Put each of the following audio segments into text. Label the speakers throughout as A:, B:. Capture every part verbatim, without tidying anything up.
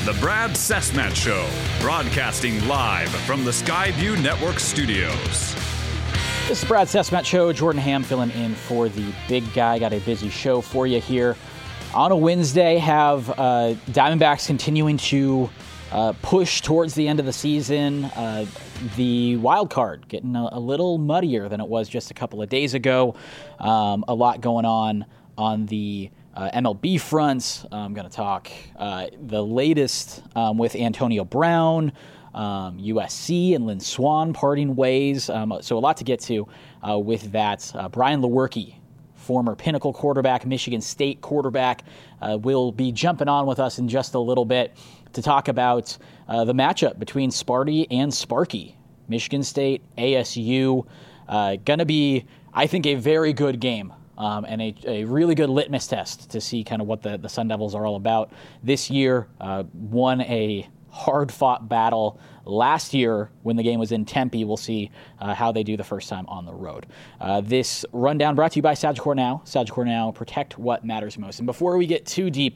A: The Brad Cessmat Show, broadcasting live from the Skyview Network studios.
B: This is the Brad Cessmat Show. Jordan Ham filling in for the big guy. Got a busy show for you here on a Wednesday. Have uh, Diamondbacks continuing to uh, push towards the end of the season. Uh, the wild card getting a, a little muddier than it was just a couple of days ago. Um, a lot going on on the Uh, M L B fronts. I'm going to talk uh, the latest um, with Antonio Brown, um, U S C, and Lynn Swann parting ways. Um, so a lot to get to uh, with that. Uh, Brian Lewerke, former Pinnacle quarterback, Michigan State quarterback, uh, will be jumping on with us in just a little bit to talk about uh, the matchup between Sparty and Sparky. Michigan State, A S U. Uh, going to be, I think, a very good game. Um, and a, a really good litmus test to see kind of what the, the Sun Devils are all about this year. Uh, won a hard-fought battle last year when the game was in Tempe. We'll see uh, how they do the first time on the road. Uh, this rundown brought to you by Sagicor Now. Sagicor Now, protect what matters most. And before we get too deep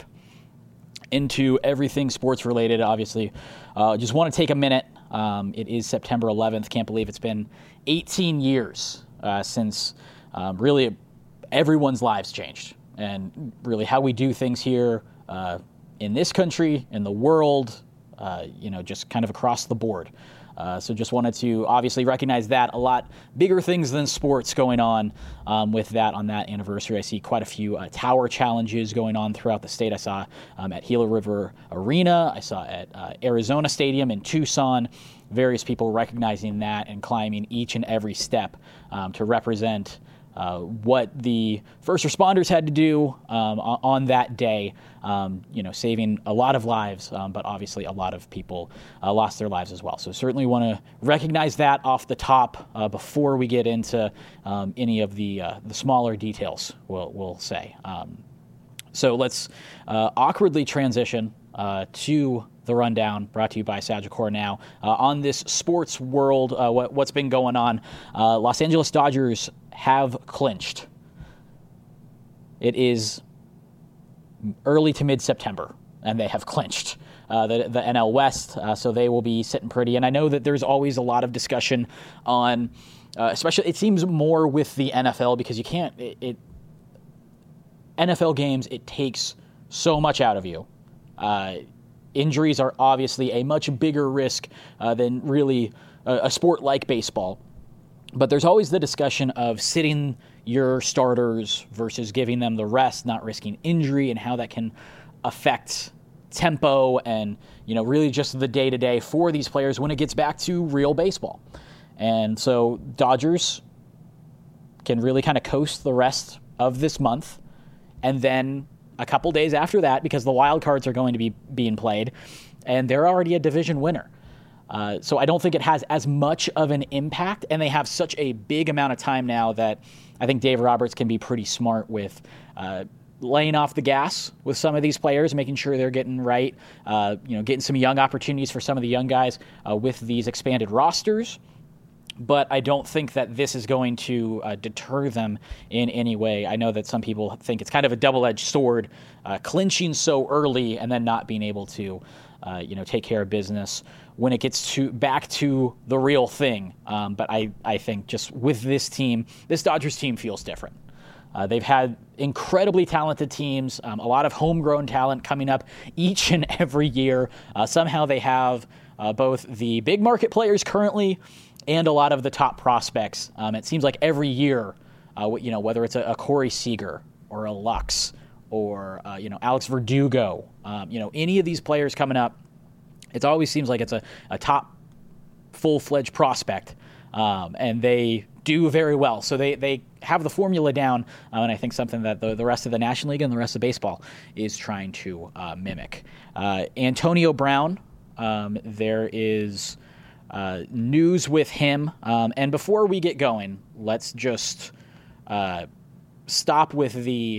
B: into everything sports-related, obviously, uh, just want to take a minute. Um, it is September eleventh. Can't believe it's been eighteen years uh, since um, really everyone's lives changed, and really how we do things here uh, in this country, in the world, uh, you know, just kind of across the board. Uh, so just wanted to obviously recognize that. A lot bigger things than sports going on um, with that on that anniversary. I see quite a few uh, tower challenges going on throughout the state. I saw um, at Gila River Arena. I saw at uh, Arizona Stadium in Tucson. Various people recognizing that and climbing each and every step um, to represent Uh, what the first responders had to do um, on, on that day, um, you know, saving a lot of lives, um, but obviously a lot of people uh, lost their lives as well. So certainly want to recognize that off the top uh, before we get into um, any of the uh, the smaller details, we'll, we'll say. Um, so let's uh, awkwardly transition uh, to the rundown, brought to you by Sagicor Now. Uh, on this sports world, uh, what, what's been going on, uh, Los Angeles Dodgers have clinched. It is early to mid-September, and they have clinched uh, the, the N L West, uh, so they will be sitting pretty. And I know that there's always a lot of discussion on, uh, especially, it seems more with the N F L, because you can't, it, it N F L games, it takes so much out of you. Uh, injuries are obviously a much bigger risk uh, than really a, a sport like baseball. But there's always the discussion of sitting your starters versus giving them the rest, not risking injury, and how that can affect tempo and, you know, really just the day-to-day for these players when it gets back to real baseball. And so Dodgers can really kind of coast the rest of this month, and then a couple days after that, because the wild cards are going to be being played, and they're already a division winner. Uh, so I don't think it has as much of an impact, and they have such a big amount of time now that I think Dave Roberts can be pretty smart with uh, laying off the gas with some of these players, making sure they're getting right, uh, you know, getting some young opportunities for some of the young guys uh, with these expanded rosters. But I don't think that this is going to uh, deter them in any way. I know that some people think it's kind of a double-edged sword, uh, clinching so early and then not being able to, uh, you know, take care of business when it gets to back to the real thing. Um, but I, I think just with this team, this Dodgers team feels different. Uh, they've had incredibly talented teams, um, a lot of homegrown talent coming up each and every year. Uh, somehow they have uh, both the big market players currently and a lot of the top prospects. Um, it seems like every year, uh, you know, whether it's a, a Corey Seager or a Lux or, uh, you know, Alex Verdugo, um, you know, any of these players coming up, it always seems like it's a, a top full-fledged prospect, um, and they do very well. So they, they have the formula down, uh, and I think something that the, the rest of the National League and the rest of baseball is trying to uh, mimic. Uh, Antonio Brown, um, there is uh, news with him. Um, and before we get going, let's just uh, stop with the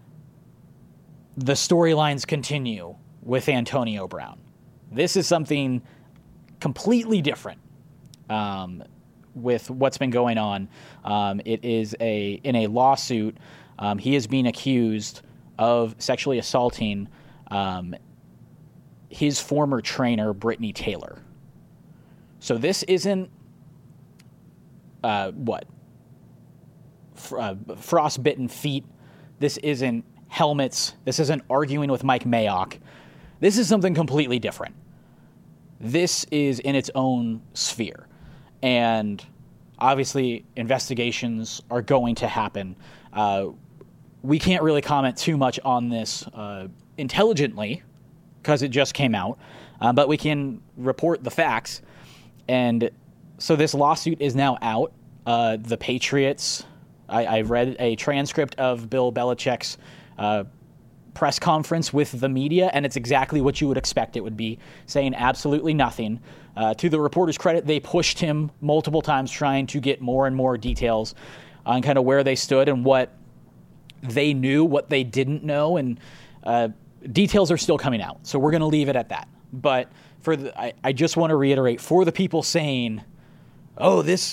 B: the storylines continue with Antonio Brown. This is something completely different um, with what's been going on. Um, it is a in a lawsuit. Um, he is being accused of sexually assaulting um, his former trainer, Brittany Taylor. So this isn't, uh, what, F- uh, frostbitten feet. This isn't helmets. This isn't arguing with Mike Mayock. This is something completely different. This is in its own sphere. And obviously, investigations are going to happen. Uh, we can't really comment too much on this uh, intelligently because it just came out, uh, but we can report the facts. And so this lawsuit is now out. Uh, the Patriots, I, I read a transcript of Bill Belichick's uh, press conference with the media, and it's exactly what you would expect it would be, saying absolutely nothing. Uh, to the reporter's credit, they pushed him multiple times trying to get more and more details on kind of where they stood and what they knew, what they didn't know, and uh, details are still coming out. So we're going to leave it at that. But for the, I, I just want to reiterate, for the people saying, oh, this...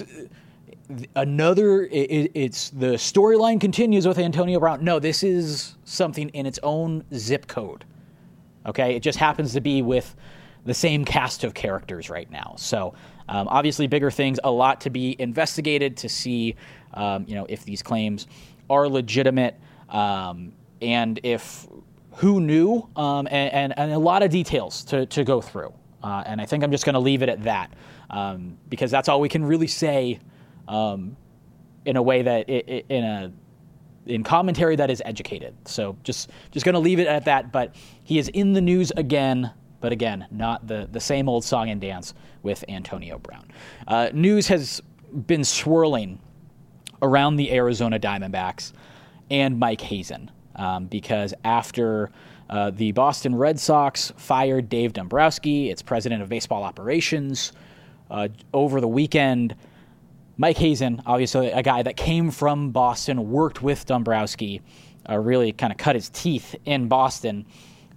B: Another, it, it's the storyline continues with Antonio Brown. No, this is something in its own zip code. Okay, it just happens to be with the same cast of characters right now. So um, obviously, bigger things, a lot to be investigated to see, um, you know, if these claims are legitimate, um, and if who knew, um, and, and and a lot of details to to go through. Uh, and I think I'm just going to leave it at that um, because that's all we can really say. Um, in a way that it, it, in a in commentary that is educated. So just just going to leave it at that. But he is in the news again, but again, not the, the same old song and dance with Antonio Brown. Uh, news has been swirling around the Arizona Diamondbacks and Mike Hazen um, because after uh, the Boston Red Sox fired Dave Dombrowski, its president of baseball operations, uh, over the weekend, Mike Hazen, obviously a guy that came from Boston, worked with Dombrowski, uh, really kind of cut his teeth in Boston.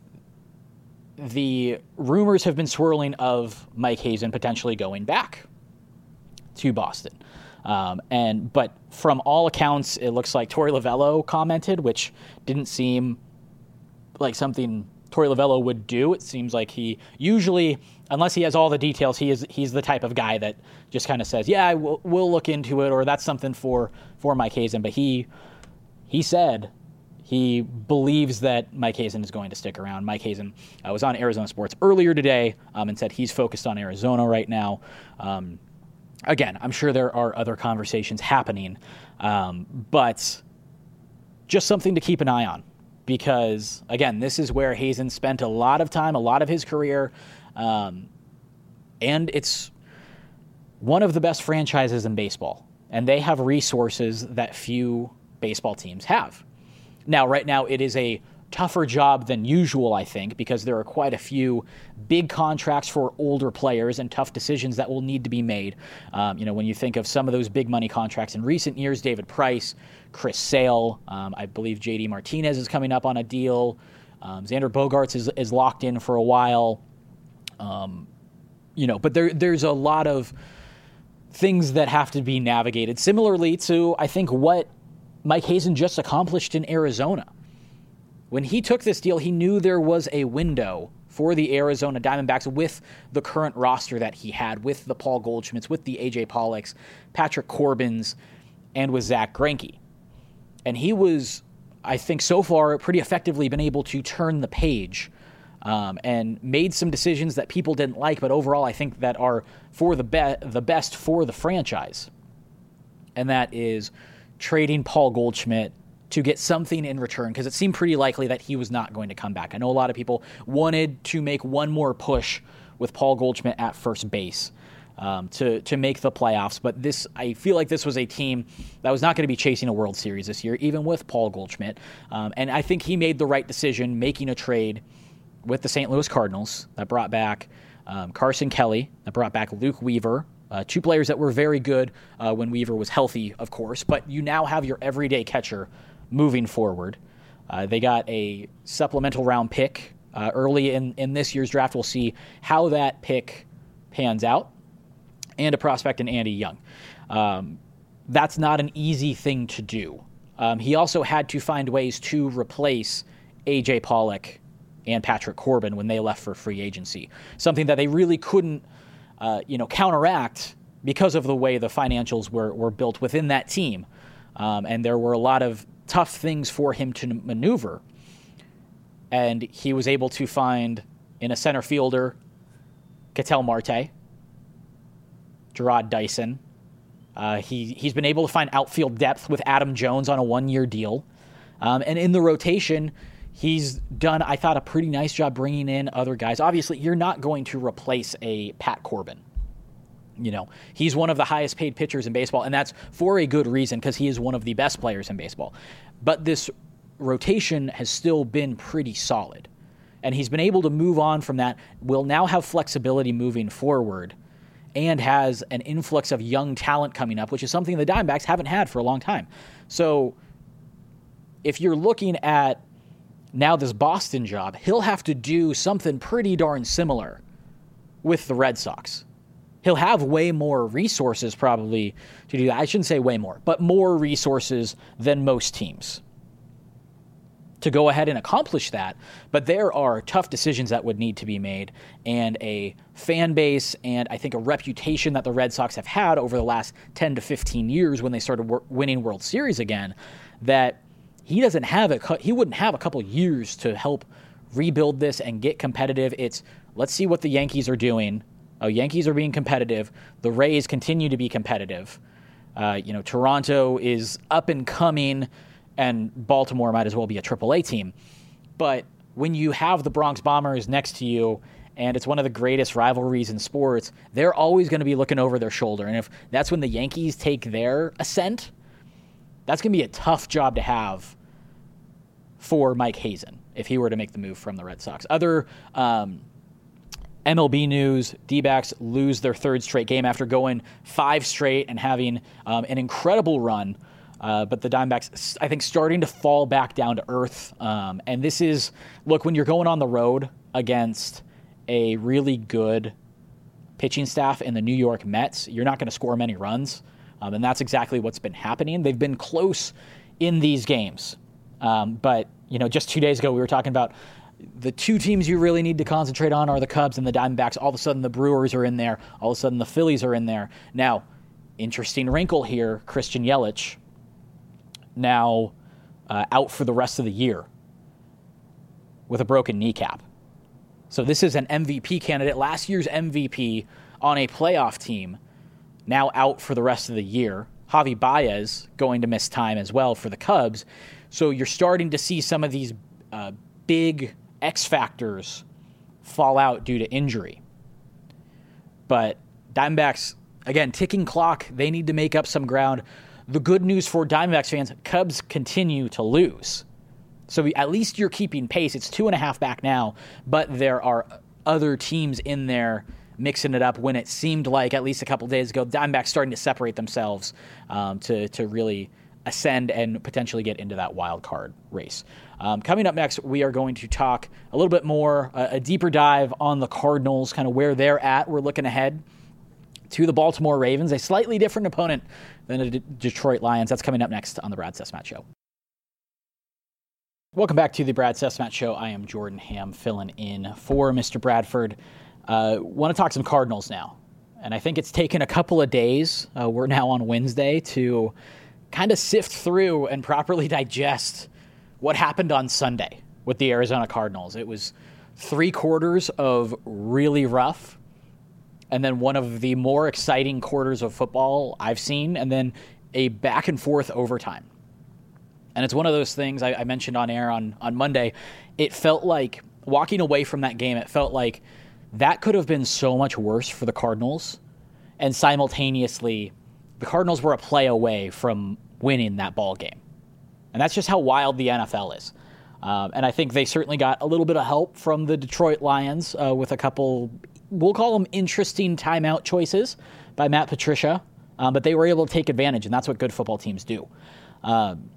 B: The rumors have been swirling of Mike Hazen potentially going back to Boston. Um, and but from all accounts, it looks like Torey Lovullo commented, which didn't seem like something Torey Lovullo would do. It seems like he usually, unless he has all the details, he is he's the type of guy that just kind of says, yeah, we'll, we'll look into it, or that's something for, for Mike Hazen. But he he said he believes that Mike Hazen is going to stick around. Mike Hazen uh, was on Arizona Sports earlier today um, and said he's focused on Arizona right now. Um, again, I'm sure there are other conversations happening, um, but just something to keep an eye on. Because, again, this is where Hazen spent a lot of time, a lot of his career, um, and it's one of the best franchises in baseball. And they have resources that few baseball teams have. Now, right now, it is a tougher job than usual, I think, because there are quite a few big contracts for older players and tough decisions that will need to be made. Um, you know, when you think of some of those big money contracts in recent years, David Price, Chris Sale, um, I believe J D Martinez is coming up on a deal. Um, Xander Bogaerts is, is locked in for a while. Um, you know, but there there's a lot of things that have to be navigated. Similarly to, I think, what Mike Hazen just accomplished in Arizona. When he took this deal, he knew there was a window for the Arizona Diamondbacks with the current roster that he had, with the Paul Goldschmidts, with the A J Pollocks, Patrick Corbins, and with Zach Greinke. And he was, I think, so far pretty effectively been able to turn the page um, and made some decisions that people didn't like, but overall I think that are for the, be- the best for the franchise. And that is trading Paul Goldschmidt to get something in return, because it seemed pretty likely that he was not going to come back. I know a lot of people wanted to make one more push with Paul Goldschmidt at first base um, to, to make the playoffs, but this I feel like this was a team that was not going to be chasing a World Series this year, even with Paul Goldschmidt. Um, and I think he made the right decision making a trade with the Saint Louis Cardinals that brought back um, Carson Kelly, that brought back Luke Weaver, Uh, two players that were very good uh, when Weaver was healthy, of course, but you now have your everyday catcher moving forward. Uh, they got a supplemental round pick uh, early in, in this year's draft. We'll see how that pick pans out, and a prospect in Andy Young. Um, that's not an easy thing to do. Um, he also had to find ways to replace A J Pollock and Patrick Corbin when they left for free agency. Something that they really couldn't, uh, you know, counteract because of the way the financials were, were built within that team. Um, and there were a lot of tough things for him to maneuver. And he was able to find in a center fielder, Ketel Marte, Jarrod Dyson. Uh, he, he's been able to find outfield depth with Adam Jones on a one-year deal. Um, and in the rotation, he's done, I thought, a pretty nice job bringing in other guys. Obviously, you're not going to replace a Pat Corbin. You know, he's one of the highest paid pitchers in baseball, and that's for a good reason because he is one of the best players in baseball. But this rotation has still been pretty solid, and he's been able to move on from that, will now have flexibility moving forward, and has an influx of young talent coming up, which is something the Diamondbacks haven't had for a long time. So if you're looking at now this Boston job, he'll have to do something pretty darn similar with the Red Sox. He'll have way more resources probably to do that. I shouldn't say way more, but more resources than most teams to go ahead and accomplish that. But there are tough decisions that would need to be made, and a fan base and I think a reputation that the Red Sox have had over the last ten to fifteen years when they started winning World Series again, that he doesn't have it. He wouldn't have a couple years to help rebuild this and get competitive. It's let's see what the Yankees are doing. Oh, Yankees are being competitive. The Rays continue to be competitive. Uh, you know, Toronto is up and coming, and Baltimore might as well be a triple A team. But when you have the Bronx Bombers next to you, and it's one of the greatest rivalries in sports, they're always going to be looking over their shoulder. And if that's when the Yankees take their ascent, that's going to be a tough job to have for Mike Hazen if he were to make the move from the Red Sox. Other um, M L B news, D-backs lose their third straight game after going five straight and having um, an incredible run. Uh, but the Diamondbacks, I think, starting to fall back down to earth. Um, and this is, look, when you're going on the road against a really good pitching staff in the New York Mets, you're not going to score many runs. Um, and that's exactly what's been happening. They've been close in these games. Um, but, you know, just two days ago, we were talking about the two teams you really need to concentrate on are the Cubs and the Diamondbacks. All of a sudden, the Brewers are in there. All of a sudden, the Phillies are in there. Now, interesting wrinkle here, Christian Yelich now uh, out for the rest of the year with a broken kneecap. So this is an M V P candidate, last year's M V P on a playoff team, now out for the rest of the year. Javi Baez going to miss time as well for the Cubs. So you're starting to see some of these uh, big X factors fall out due to injury. But Diamondbacks, again, ticking clock. They need to make up some ground. The good news for Diamondbacks fans, Cubs continue to lose. So we, at least you're keeping pace. It's two and a half back now, but there are other teams in there mixing it up when it seemed like, at least a couple days ago, Diamondbacks starting to separate themselves um, to, to really ascend and potentially get into that wild card race. Um, coming up next, we are going to talk a little bit more, uh, a deeper dive on the Cardinals, kind of where they're at. We're looking ahead to the Baltimore Ravens, a slightly different opponent than the D- Detroit Lions. That's coming up next on the Brad Cesmat Show. Welcome back to the Brad Cesmat Show. I am Jordan Ham, filling in for Mister Bradford. Uh, want to talk some Cardinals now. And I think it's taken a couple of days. Uh, we're now on Wednesday to kind of sift through and properly digest what happened on Sunday with the Arizona Cardinals. It was three quarters of really rough, and then one of the more exciting quarters of football I've seen, and then a back and forth overtime. And it's one of those things I, I mentioned on air on, on Monday. It felt like, walking away from that game, it felt like that could have been so much worse for the Cardinals. And simultaneously, the Cardinals were a play away from winning that ball game. And that's just how wild the N F L is. Um, and I think they certainly got a little bit of help from the Detroit Lions uh, with a couple, we'll call them interesting timeout choices by Matt Patricia. Um, but they were able to take advantage, and that's what good football teams do. Um,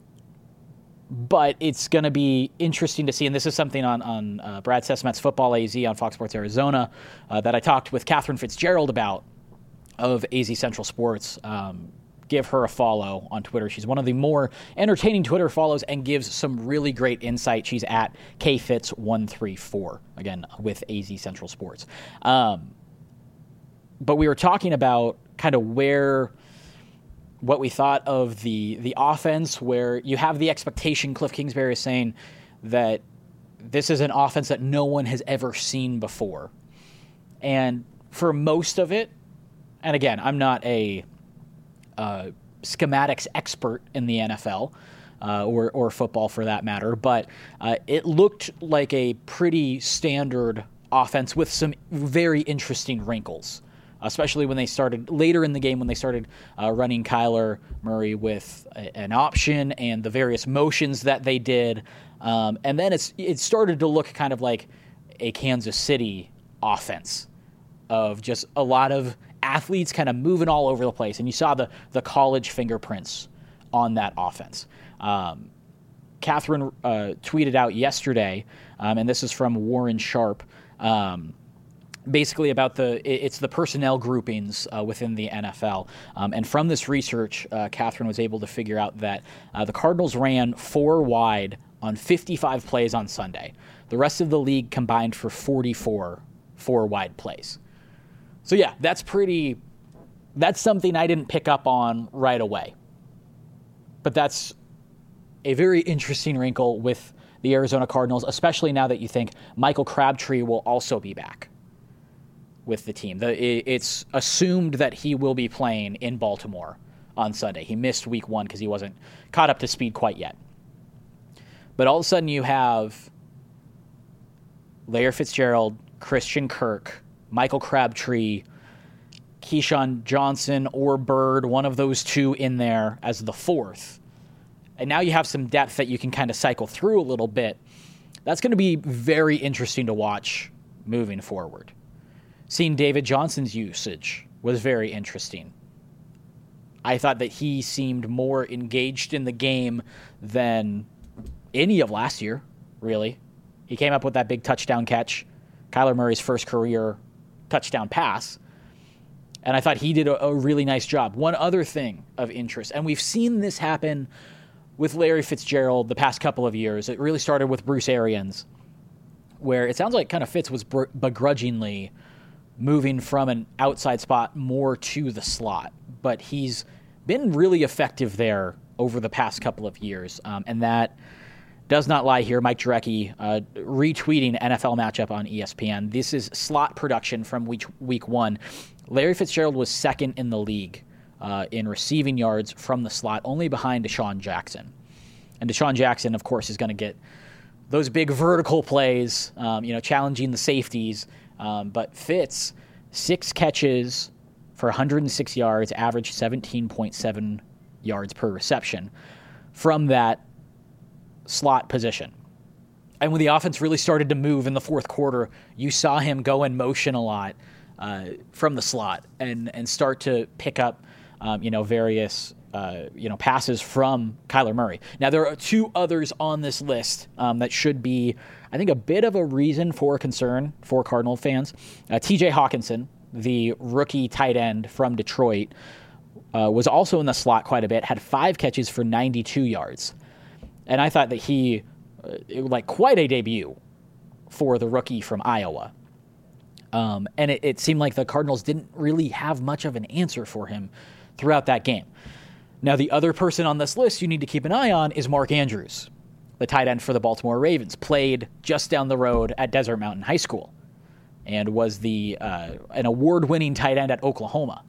B: but it's going to be interesting to see, and this is something on, on uh, Brad Cesmat's Football A Z on Fox Sports Arizona uh, that I talked with Catherine Fitzgerald about of A Z Central Sports um, give her a follow on Twitter. She's one of the more entertaining Twitter follows and gives some really great insight. She's at K Fitz one three four, again, with A Z Central Sports. Um, but we were talking about kind of where, what we thought of the the offense, where you have the expectation. Cliff Kingsbury is saying that this is an offense that no one has ever seen before. And for most of it, and again, I'm not a uh, schematics expert in the N F L, uh, or, or football for that matter, but uh, it looked like a pretty standard offense with some very interesting wrinkles, especially when they started later in the game, when they started uh, running Kyler Murray with a, an option and the various motions that they did. Um, and then it's it started to look kind of like a Kansas City offense of just a lot of athletes kind of moving all over the place. And you saw the, the college fingerprints on that offense. Um, Catherine uh, tweeted out yesterday, um, and this is from Warren Sharp, um, basically about the it's the personnel groupings uh, within the N F L. Um, and from this research, uh, Catherine was able to figure out that uh, the Cardinals ran four wide on fifty-five plays on Sunday. The rest of the league combined for forty-four four wide plays. So yeah, that's pretty, that's something I didn't pick up on right away. But that's a very interesting wrinkle with the Arizona Cardinals, especially now that you think Michael Crabtree will also be back with the team. The, it's assumed that he will be playing in Baltimore on Sunday. He missed week one because he wasn't caught up to speed quite yet. But all of a sudden you have Larry Fitzgerald, Christian Kirk, Michael Crabtree, Keyshawn Johnson or Bird, one of those two in there as the fourth. And now you have some depth that you can kind of cycle through a little bit. That's going to be very interesting to watch moving forward. Seeing David Johnson's usage was very interesting. I thought that he seemed more engaged in the game than any of last year, really. He came up with that big touchdown catch, Kyler Murray's first career touchdown pass, and I thought he did a, a really nice job. One other thing of interest, and we've seen this happen with Larry Fitzgerald the past couple of years. It really started with Bruce Arians, where it sounds like kind of Fitz was br- begrudgingly moving from an outside spot more to the slot, but he's been really effective there over the past couple of years, um, and that does not lie here. Mike Jurecki uh, retweeting N F L matchup on E S P N. This is slot production from week week one. Larry Fitzgerald was second in the league uh, in receiving yards from the slot, only behind Deshaun Jackson. And Deshaun Jackson, of course, is going to get those big vertical plays, um, you know, challenging the safeties. Um, but Fitz, six catches for one hundred six yards, averaged seventeen point seven yards per reception from that slot position. And when the offense really started to move in the fourth quarter, you saw him go in motion a lot uh, from the slot and and start to pick up, um, you know, various uh, you know passes from Kyler Murray. Now there are two others on this list um, that should be, I think, a bit of a reason for concern for Cardinal fans. Uh, T J Hawkinson, the rookie tight end from Detroit, uh, was also in the slot quite a bit. Had five catches for ninety-two yards. And I thought that he, uh, it was like quite a debut for the rookie from Iowa. Um, and it, it seemed like the Cardinals didn't really have much of an answer for him throughout that game. Now, the other person on this list you need to keep an eye on is Mark Andrews, the tight end for the Baltimore Ravens, played just down the road at Desert Mountain High School and was the uh, an award-winning tight end at Oklahoma.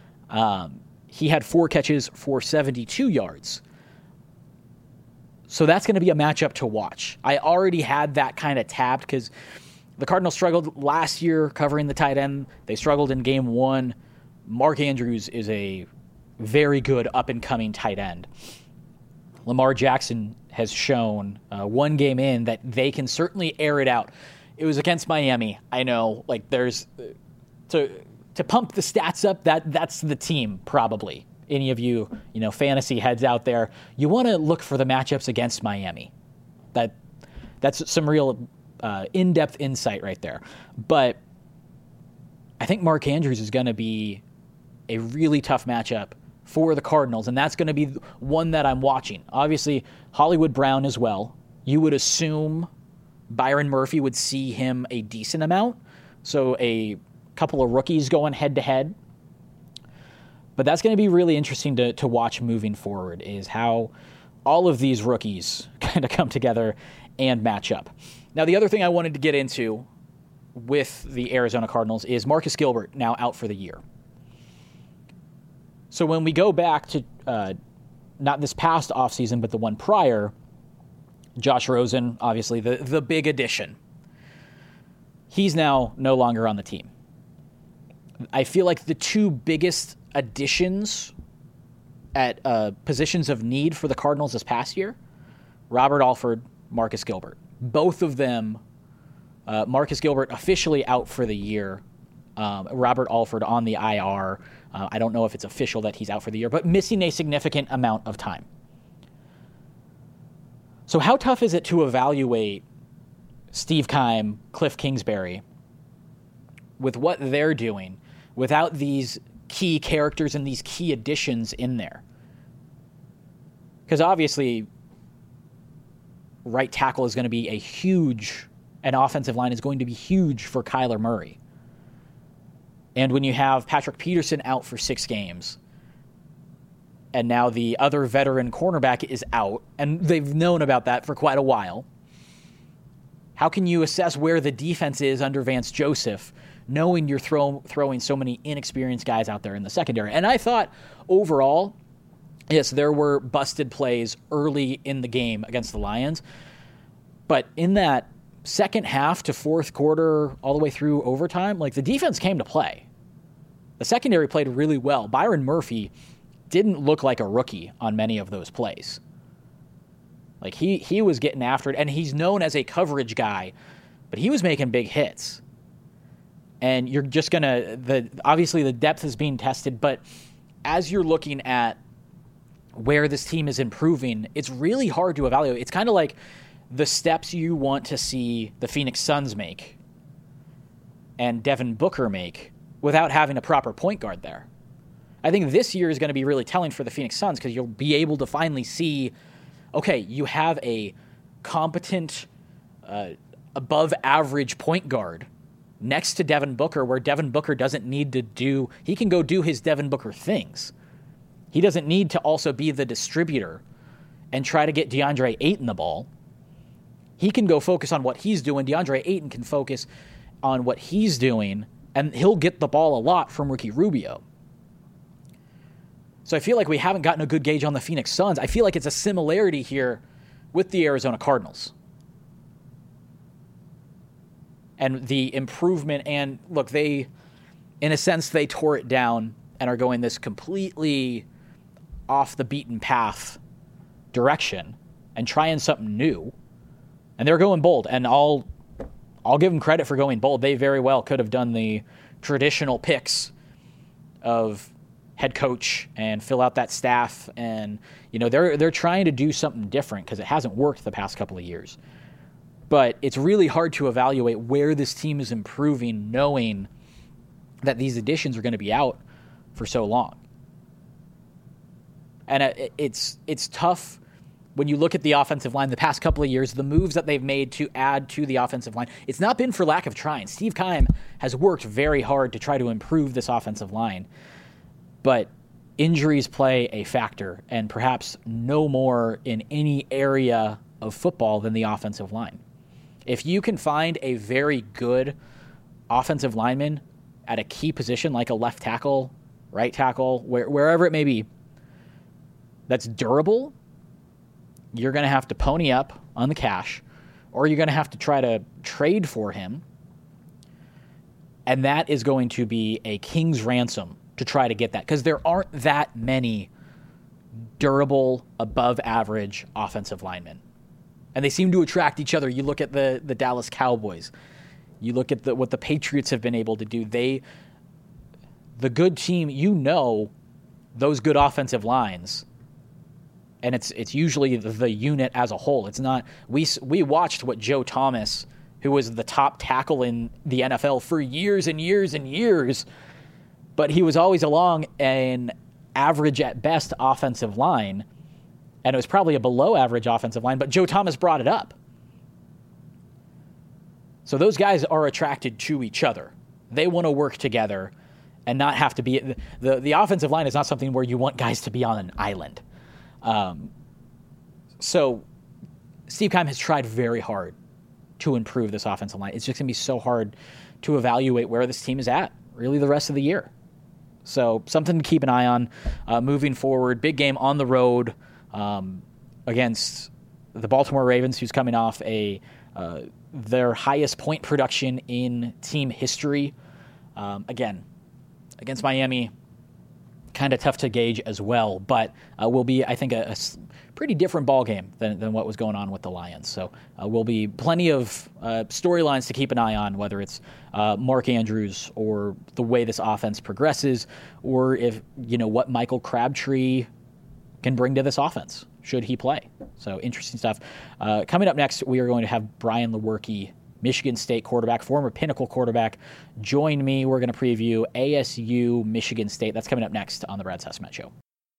B: Um, he had four catches for seventy-two yards. So that's going to be a matchup to watch. I already had that kind of tabbed because the Cardinals struggled last year covering the tight end. They struggled in game one. Mark Andrews is a very good up-and-coming tight end. Lamar Jackson has shown uh, one game in that they can certainly air it out. It was against Miami. I know, like there's to to pump the stats up. That that's the team probably. Any of you, you know, fantasy heads out there, you want to look for the matchups against Miami. That that's some real uh, in-depth insight right there. But I think Mark Andrews is going to be a really tough matchup for the Cardinals, and that's going to be one that I'm watching. Obviously, Hollywood Brown as well. You would assume Byron Murphy would see him a decent amount, so a couple of rookies going head-to-head. But that's going to be really interesting to, to watch moving forward, is how all of these rookies kind of come together and match up. Now, the other thing I wanted to get into with the Arizona Cardinals is Marcus Gilbert now out for the year. So when we go back to uh, not this past offseason, but the one prior, Josh Rosen, obviously the, the big addition. He's now no longer on the team. I feel like the two biggest additions at uh, positions of need for the Cardinals this past year, Robert Alford, Marcus Gilbert. Both of them, uh, Marcus Gilbert officially out for the year, um, Robert Alford on the I R. Uh, I don't know if it's official that he's out for the year, but missing a significant amount of time. So how tough is it to evaluate Steve Keim, Cliff Kingsbury, with what they're doing without these key characters and these key additions in there? Because obviously, right tackle is going to be a huge, an offensive line is going to be huge for Kyler Murray. And when you have Patrick Peterson out for six games, and now the other veteran cornerback is out, and they've known about that for quite a while, how can you assess where the defense is under Vance Joseph, knowing you're throw, throwing so many inexperienced guys out there in the secondary? And I thought overall, yes, there were busted plays early in the game against the Lions, but in that second half to fourth quarter, all the way through overtime, like the defense came to play. The secondary played really well. Byron Murphy didn't look like a rookie on many of those plays. Like he he was getting after it, and he's known as a coverage guy, but he was making big hits. And you're just gonna the obviously the depth is being tested, but as you're looking at where this team is improving, it's really hard to evaluate. It's kind of like the steps you want to see the Phoenix Suns make and Devin Booker make without having a proper point guard there. I think this year is going to be really telling for the Phoenix Suns because you'll be able to finally see, okay, you have a competent, uh, above-average point guard next to Devin Booker, where Devin Booker doesn't need to do, he can go do his Devin Booker things. He doesn't need to also be the distributor and try to get DeAndre Ayton the ball. He can go focus on what he's doing. DeAndre Ayton can focus on what he's doing, and he'll get the ball a lot from Ricky Rubio. So I feel like we haven't gotten a good gauge on the Phoenix Suns. I feel like it's a similarity here with the Arizona Cardinals. And the improvement, and look, they, in a sense, they tore it down and are going this completely off the beaten path direction and trying something new. And they're going bold, and I'll I'll give them credit for going bold. They very well could have done the traditional picks of head coach and fill out that staff, and you know they're they're trying to do something different because it hasn't worked the past couple of years. But it's really hard to evaluate where this team is improving, knowing that these additions are going to be out for so long. And it's it's tough when you look at the offensive line the past couple of years, the moves that they've made to add to the offensive line. It's not been for lack of trying. Steve Keim has worked very hard to try to improve this offensive line. But injuries play a factor, and perhaps no more in any area of football than the offensive line. If you can find a very good offensive lineman at a key position like a left tackle, right tackle, where, wherever it may be, that's durable, you're going to have to pony up on the cash, or you're going to have to try to trade for him, and that is going to be a king's ransom to try to get that, because there aren't that many durable, above-average offensive linemen. And they seem to attract each other. You look at the, the Dallas Cowboys. You look at the, what the Patriots have been able to do. They, the good team, you know those good offensive lines, and it's it's usually the, the unit as a whole. It's not we we watched what Joe Thomas, who was the top tackle in the N F L for years and years and years, but he was always along an average at best offensive line, and it was probably a below average offensive line, but Joe Thomas brought it up. So those guys are attracted to each other. They want to work together and not have to be the the offensive line is not something where you want guys to be on an island. Um, so Steve Keim has tried very hard to improve this offensive line. It's just going to be so hard to evaluate where this team is at really the rest of the year. So something to keep an eye on uh, moving forward. Big game on the road um, against the Baltimore Ravens, who's coming off a uh, their highest point production in team history. Um, again, against Miami, kind of tough to gauge as well, but uh, will be, I think, a, a pretty different ball game than, than what was going on with the Lions. So uh, will be plenty of uh, storylines to keep an eye on, whether it's uh, Mark Andrews or the way this offense progresses, or if, you know, what Michael Crabtree can bring to this offense, should he play. So interesting stuff. Uh, coming up next, we are going to have Brian Lewerke, Michigan State quarterback, former Pinnacle quarterback, join me. We're going to preview A S U, Michigan State. That's coming up next on the Brad Sesmet Show.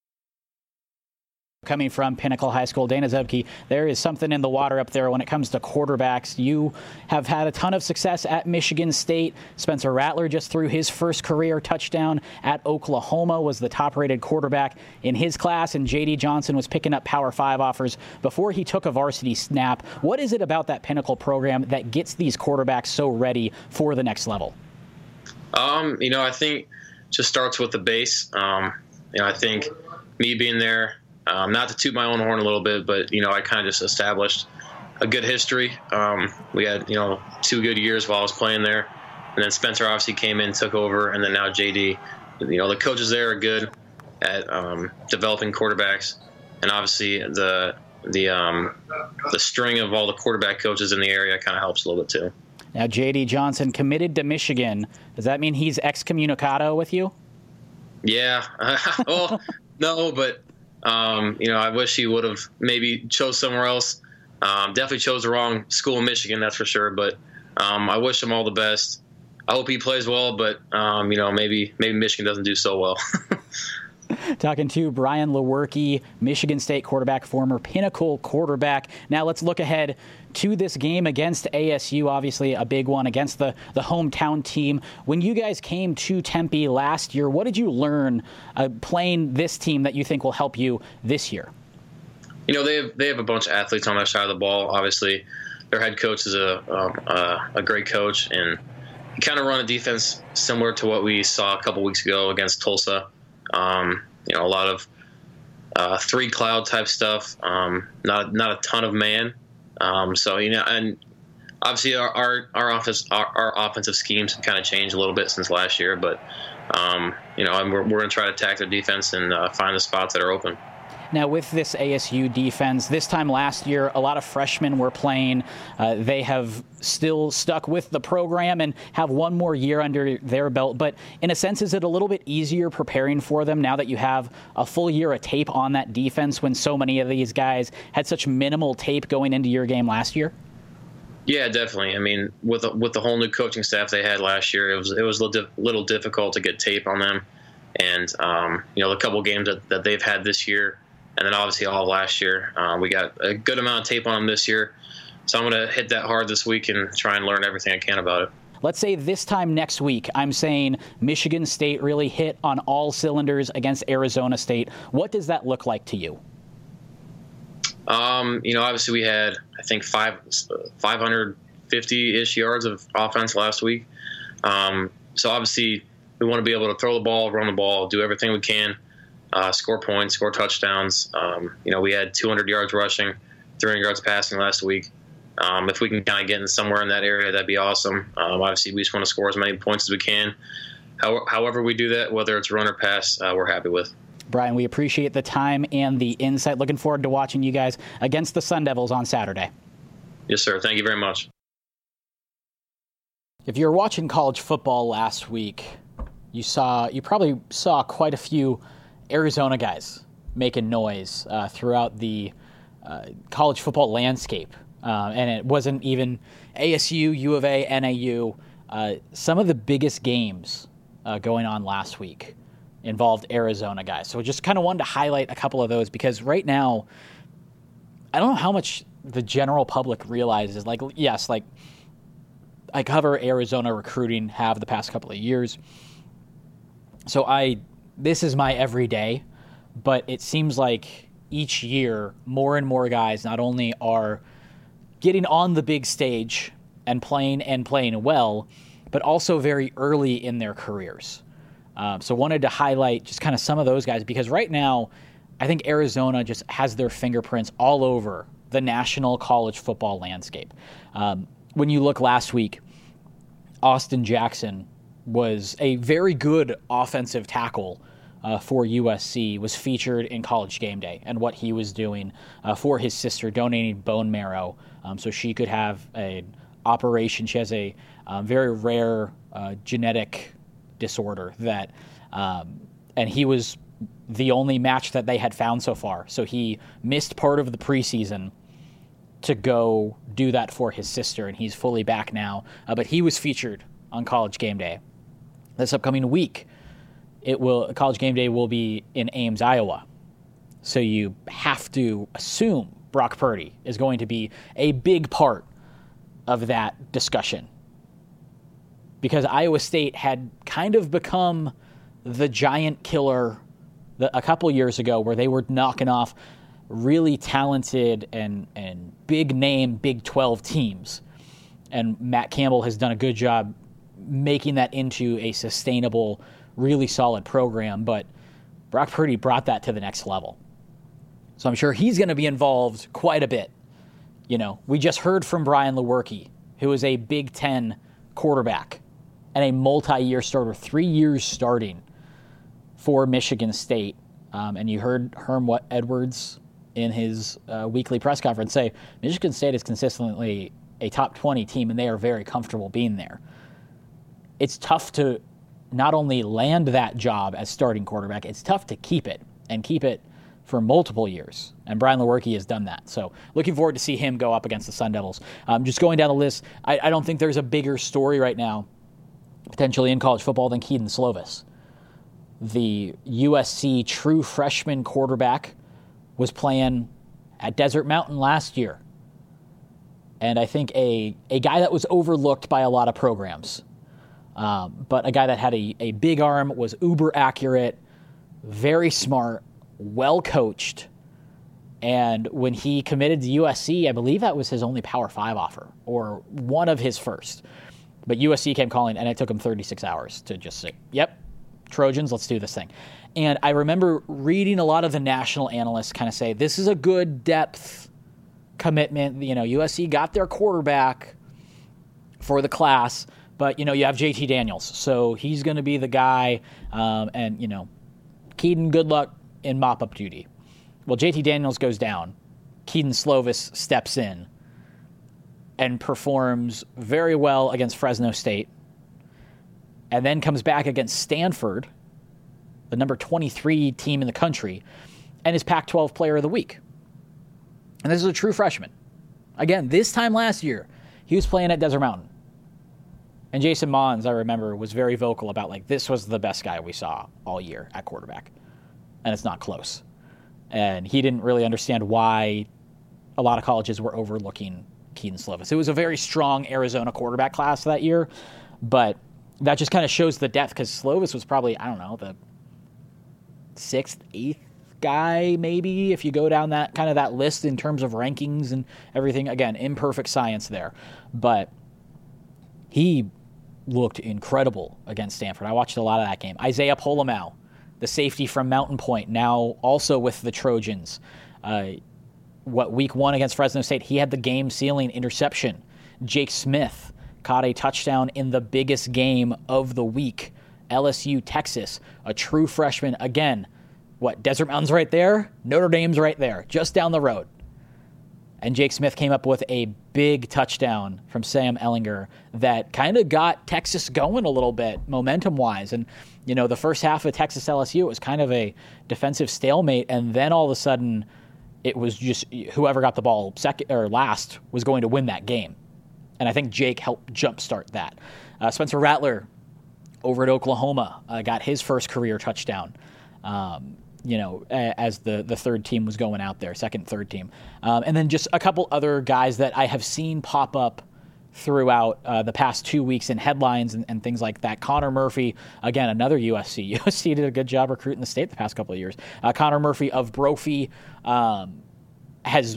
B: Coming from Pinnacle High School, Dana Zebke, there is something in the water up there when it comes to quarterbacks. You have had a ton of success at Michigan State. Spencer Rattler just threw his first career touchdown at Oklahoma, was the top-rated quarterback in his class, and J D Johnson was picking up Power five offers before he took a varsity snap. What is it about that Pinnacle program that gets these quarterbacks so ready for the next level?
C: Um, you know, I think just starts with the base. Um, you know, I think me being there, Um, not to toot my own horn a little bit, but, you know, I kind of just established a good history. Um, we had, you know, two good years while I was playing there. And then Spencer obviously came in, took over, and then now J D. You know, the coaches there are good at um, developing quarterbacks. And obviously the the um, the string of all the quarterback coaches in the area kind of helps a little bit too.
B: Now, J D Johnson committed to Michigan. Does that mean he's excommunicado with you?
C: Yeah. Well, no, but... Um, you know, I wish he would have maybe chose somewhere else. Um, definitely chose the wrong school in Michigan, that's for sure. But um, I wish him all the best. I hope he plays well, but um, you know, maybe maybe Michigan doesn't do so well.
B: Talking to Brian Lewerke, Michigan State quarterback, former Pinnacle quarterback. Now let's look ahead to this game against A S U, obviously a big one against the, the hometown team. When you guys came to Tempe last year, what did you learn uh, playing this team that you think will help you this year?
C: You know, they have, they have a bunch of athletes on their side of the ball. Obviously, their head coach is a, um, a, a great coach, and he kind of run a defense similar to what we saw a couple weeks ago against Tulsa. Um, you know, a lot of uh, three cloud type stuff, um, not not a ton of man. Um, so, you know, and obviously our our, our office our, our offensive schemes have kind of changed a little bit since last year, but um, you know, and we're we're going to try to attack their defense and uh, find the spots that are open.
B: Now, with this A S U defense, this time last year, a lot of freshmen were playing. Uh, they have still stuck with the program and have one more year under their belt. But in a sense, is it a little bit easier preparing for them now that you have a full year of tape on that defense when so many of these guys had such minimal tape going into your game last year?
C: Yeah, definitely. I mean, with the, with the whole new coaching staff they had last year, it was it was a little, little difficult to get tape on them. And, um, you know, the couple games that, that they've had this year, and then obviously all of last year, uh, we got a good amount of tape on them this year. So I'm going to hit that hard this week and try and learn everything I can about it.
B: Let's say this time next week, I'm saying Michigan State really hit on all cylinders against Arizona State. What does that look like to you?
C: Um, you know, obviously we had, I think, five, five hundred fifty-ish yards of offense last week. Um, so obviously we want to be able to throw the ball, run the ball, do everything we can. Uh, score points, score touchdowns. Um, you know, we had two hundred yards rushing, three hundred yards passing last week. Um, if we can kind of get in somewhere in that area, that'd be awesome. Um, obviously, we just want to score as many points as we can. How, however we do that, whether it's run or pass, uh, we're happy with.
B: Brian, we appreciate the time and the insight. Looking forward to watching you guys against the Sun Devils on Saturday.
C: Yes, sir. Thank you very much.
B: If you were watching college football last week, you saw you probably saw quite a few Arizona guys making noise uh, throughout the uh, college football landscape. Uh, and it wasn't even A S U, U of A, N A U. Uh, some of the biggest games uh, going on last week involved Arizona guys. So just kind of wanted to highlight a couple of those because right now, I don't know how much the general public realizes. Like, yes, like I cover Arizona recruiting, have the past couple of years. So I, this is my everyday, but it seems like each year, more and more guys not only are getting on the big stage and playing and playing well, but also very early in their careers. Um, so wanted to highlight just kind of some of those guys because right now, I think Arizona just has their fingerprints all over the national college football landscape. Um, when you look last week, Austin Jackson was a very good offensive tackle uh, for U S C, was featured in College Game Day and what he was doing uh, for his sister, donating bone marrow um, so she could have an operation. She has a um, very rare uh, genetic disorder that, um, and he was the only match that they had found so far. So he missed part of the preseason to go do that for his sister, and he's fully back now. Uh, but he was featured on College Game Day. This upcoming week, it will College Game Day will be in Ames, Iowa. So you have to assume Brock Purdy is going to be a big part of that discussion. Because Iowa State had kind of become the giant killer a couple years ago where they were knocking off really talented and, and big-name Big twelve teams. And Matt Campbell has done a good job making that into a sustainable, really solid program. But Brock Purdy brought that to the next level. So I'm sure he's going to be involved quite a bit. You know, we just heard from Brian Lewerke, who is a Big Ten quarterback and a multi-year starter, three years starting for Michigan State. Um, and you heard Herm Edwards in his uh, weekly press conference say Michigan State is consistently a top twenty team, and they are very comfortable being there. It's tough to not only land that job as starting quarterback, it's tough to keep it, and keep it for multiple years. And Brian Lewerke has done that. So looking forward to see him go up against the Sun Devils. Um, just going down the list, I, I don't think there's a bigger story right now, potentially in college football, than Kedon Slovis. The U S C true freshman quarterback was playing at Desert Mountain last year. And I think a, a guy that was overlooked by a lot of programs, um, but a guy that had a, a big arm, was uber accurate, very smart, well coached. And when he committed to U S C, I believe that was his only Power Five offer, or one of his first. But U S C came calling, and it took him thirty-six hours to just say, yep, Trojans, let's do this thing. And I remember reading a lot of the national analysts kind of say, this is a good depth commitment. You know, U S C got their quarterback for the class, but, you know, you have J T Daniels, so he's going to be the guy. Um, and, you know, Kedon, good luck in mop-up duty. Well, J T Daniels goes down. Kedon Slovis steps in and performs very well against Fresno State, and then comes back against Stanford, the number twenty-three team in the country, and is Pac twelve Player of the Week. And this is a true freshman. Again, this time last year, he was playing at Desert Mountain. And Jason Mons, I remember, was very vocal about, like, this was the best guy we saw all year at quarterback. And it's not close. And he didn't really understand why a lot of colleges were overlooking Kedon Slovis. It was a very strong Arizona quarterback class that year, but that just kind of shows the depth, because Slovis was probably, I don't know, the sixth, eighth guy, maybe, if you go down that kind of that list in terms of rankings and everything. Again, imperfect science there. But he looked incredible against Stanford. I watched a lot of that game. Isaiah Polamalu, the safety from Mountain Point, now also with the Trojans. Uh, what, week one against Fresno State, he had the game-sealing interception. Jake Smith caught a touchdown in the biggest game of the week. L S U, Texas, a true freshman. Again, what, Desert Mountain's right there? Notre Dame's right there, just down the road. And Jake Smith came up with a big touchdown from Sam Ehlinger that kind of got Texas going a little bit, momentum-wise. And, you know, the first half of Texas L S U, it was kind of a defensive stalemate, and then all of a sudden it was just whoever got the ball second or last was going to win that game. And I think Jake helped jumpstart that. Uh, Spencer Rattler over at Oklahoma, uh, got his first career touchdown. Um, you know, as the, the third team was going out there, second, third team. Um, and then just a couple other guys that I have seen pop up throughout uh, the past two weeks in headlines and, and things like that. Connor Murphy, again, another U S C. U S C did a good job recruiting the state the past couple of years. Uh, Connor Murphy of Brophy um, has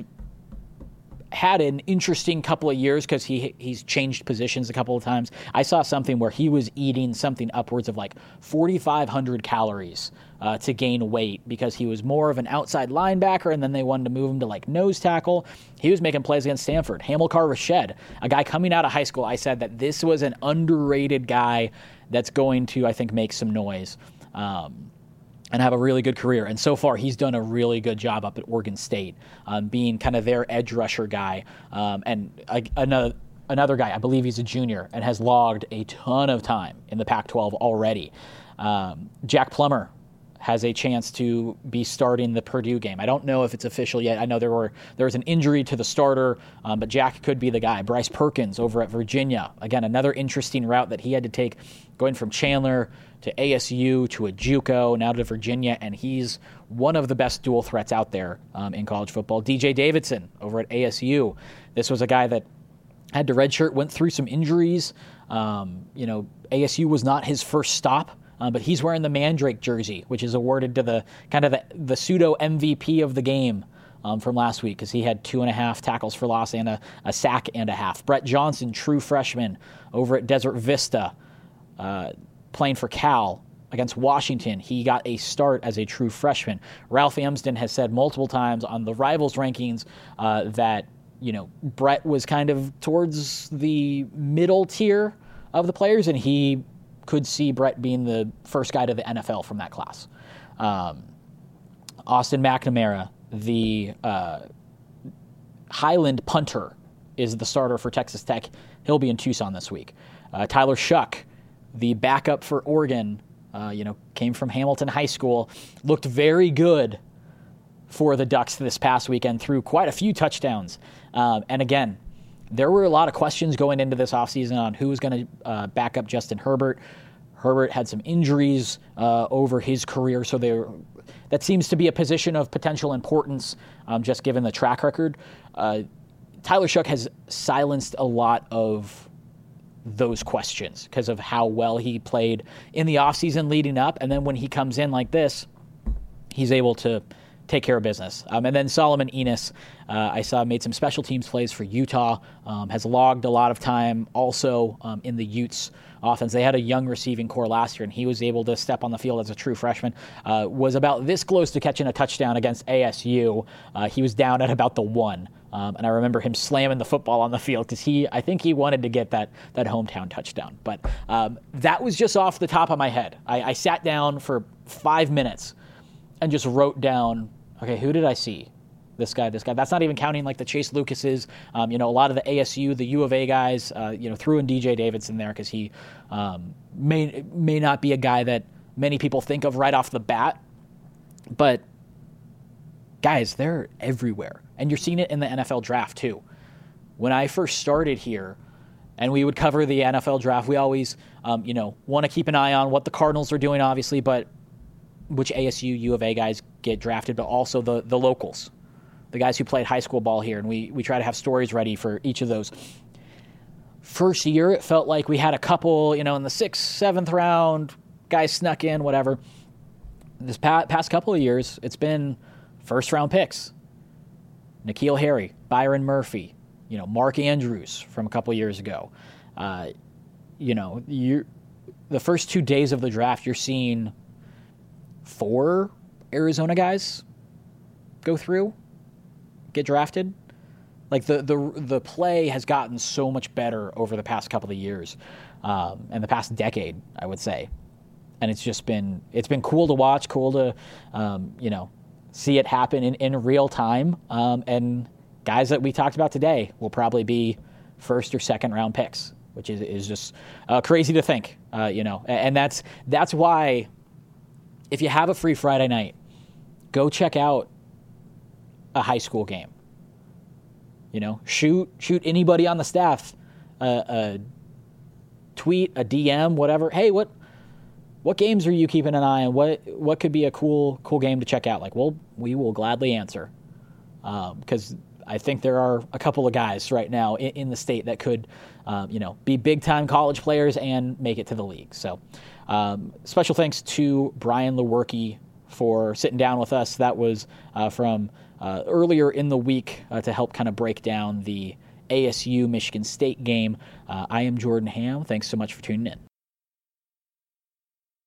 B: had an interesting couple of years because he he's changed positions a couple of times. I saw something where he was eating something upwards of like forty-five hundred calories uh, to gain weight because he was more of an outside linebacker, and then they wanted to move him to like nose tackle. He was making plays against Stanford. Hamilcar Rashed, a guy coming out of high school, I said that this was an underrated guy that's going to, I think, make some noise. Um, and have a really good career. And so far, he's done a really good job up at Oregon State, um, being kind of their edge rusher guy. Um, and uh, another another guy, I believe he's a junior, and has logged a ton of time in the Pac twelve already. Um, Jack Plummer has a chance to be starting the Purdue game. I don't know if it's official yet. I know there were there was an injury to the starter, um, but Jack could be the guy. Bryce Perkins over at Virginia. Again, another interesting route that he had to take, going from Chandler to A S U to a JUCO, now to Virginia, and he's one of the best dual threats out there um, in college football. D J Davidson over at A S U. This was a guy that had to redshirt, went through some injuries. Um, you know, A S U was not his first stop, uh, but he's wearing the Mandrake jersey, which is awarded to the kind of the, the pseudo M V P of the game um, from last week because he had two and a half tackles for loss and a, a sack and a half. Brett Johnson, true freshman over at Desert Vista, uh, playing for Cal against Washington. He got a start as a true freshman. Ralph Amsden has said multiple times on the Rivals rankings uh, that, you know, Brett was kind of towards the middle tier of the players, and he could see Brett being the first guy to the N F L from that class. Um, Austin McNamara, the uh, Highland punter, is the starter for Texas Tech. He'll be in Tucson this week. Uh, Tyler Shuck, the backup for Oregon, uh, you know, came from Hamilton High School, looked very good for the Ducks this past weekend, threw quite a few touchdowns. Um, and again, there were a lot of questions going into this offseason on who was going to uh, back up Justin Herbert. Herbert had some injuries uh, over his career, so they were, that seems to be a position of potential importance um, just given the track record. Uh, Tyler Shuck has silenced a lot of those questions because of how well he played in the offseason leading up. And then when he comes in like this, he's able to take care of business. Um, and then Solomon Enos, uh, I saw made some special teams plays for Utah, um, has logged a lot of time also um, in the Utes offense. They had a young receiving core last year, and he was able to step on the field as a true freshman, uh, was about this close to catching a touchdown against A S U. Uh, he was down at about the one. Um, and I remember him slamming the football on the field because he, I think he wanted to get that that hometown touchdown. But um, that was just off the top of my head. I, I sat down for five minutes and just wrote down, okay, who did I see? This guy, this guy. That's not even counting like the Chase Lucases. Um, you know, a lot of the A S U, the U of A guys. Uh, you know, threw in D J Davidson there because he um, may may not be a guy that many people think of right off the bat, but guys, they're everywhere. And you're seeing it in the N F L draft, too. When I first started here, and we would cover the N F L draft, we always, um, you know, want to keep an eye on what the Cardinals are doing, obviously, but which A S U, U of A guys get drafted, but also the, the locals, the guys who played high school ball here. And we, we try to have stories ready for each of those. First year, it felt like we had a couple, you know, in the sixth, seventh round, guys snuck in, whatever. This past, past couple of years, it's been first-round picks. N'Keal Harry, Byron Murphy, you know, Mark Andrews from a couple years ago. Uh, you know, you the first two days of the draft, you're seeing four Arizona guys go through, get drafted. Like the the the play has gotten so much better over the past couple of years, um, and the past decade, I would say. And it's just been it's been cool to watch, cool to um, you know. see it happen in, in real time. Um, and guys that we talked about today will probably be first or second round picks, which is, is just uh, crazy to think, uh, you know, and that's, that's why if you have a free Friday night, go check out a high school game, you know, shoot, shoot anybody on the staff, uh, a tweet, a D M, whatever. Hey, what, what games are you keeping an eye on? What what could be a cool cool game to check out? Like, well, we will gladly answer because um, I think there are a couple of guys right now in, in the state that could, um, you know, be big time college players and make it to the league. So, um, special thanks to Brian Lewerke for sitting down with us. That was uh, from uh, earlier in the week uh, to help kind of break down the A S U Michigan State game. Uh, I am Jordan Ham. Thanks so much for tuning in.